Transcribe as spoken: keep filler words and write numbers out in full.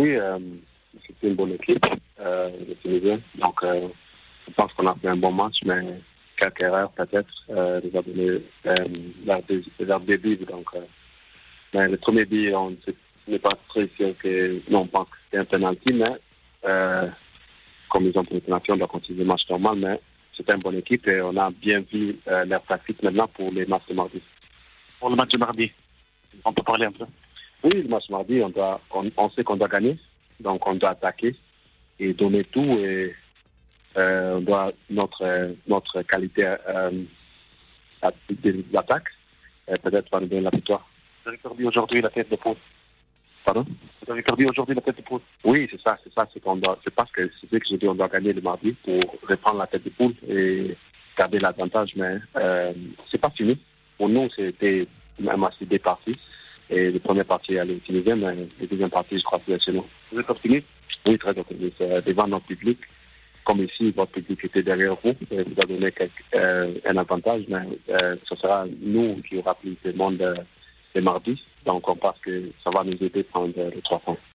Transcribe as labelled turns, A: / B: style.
A: Oui, euh, c'était une bonne équipe, euh, le Tunisien. Donc, euh, je pense qu'on a fait un bon match, mais quelques erreurs peut-être euh, nous a donné euh, leur, dé- leur début. Donc, euh, mais le premier but, on n'est pas très sûr que non, on pense que c'était un penalty, mais euh, comme ils ont pris une penalty, on doit continuer le match normal. Mais c'était une bonne équipe et on a bien vu euh, leur pratique maintenant pour les matchs de mardi.
B: Pour le match de mardi, on peut parler un peu.
A: Oui, le match mardi, on, doit, on, on sait qu'on doit gagner, donc on doit attaquer et donner tout. Et euh, on doit notre notre qualité euh, d'attaque, euh, peut-être va nous donner la victoire.
B: Vous avez perdu aujourd'hui la tête de poule.
A: Pardon?
B: Vous avez perdu aujourd'hui la tête de poule.
A: Oui, c'est ça, c'est ça, c'est qu'on doit, c'est parce que c'est ce que je dis, on doit gagner le mardi pour reprendre la tête de poule et garder l'avantage, mais euh, c'est pas fini. Pour nous, c'était un match des parties. Et le premier parti allait utiliser, mais le deuxième parti, je crois que c'est chez nous.
B: Vous êtes optimiste?
A: Oui, très optimiste. Euh, devant notre public, comme ici, votre public était derrière vous, et vous a donné quelque, euh, un avantage, mais euh, ce sera nous qui aura plus de monde euh, le mardi. Donc, on pense que ça va nous aider à prendre euh, les trois points.